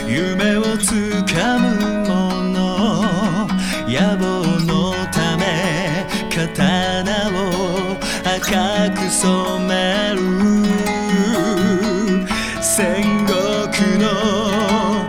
夢をつかむ者、野望のため刀を赤く染める。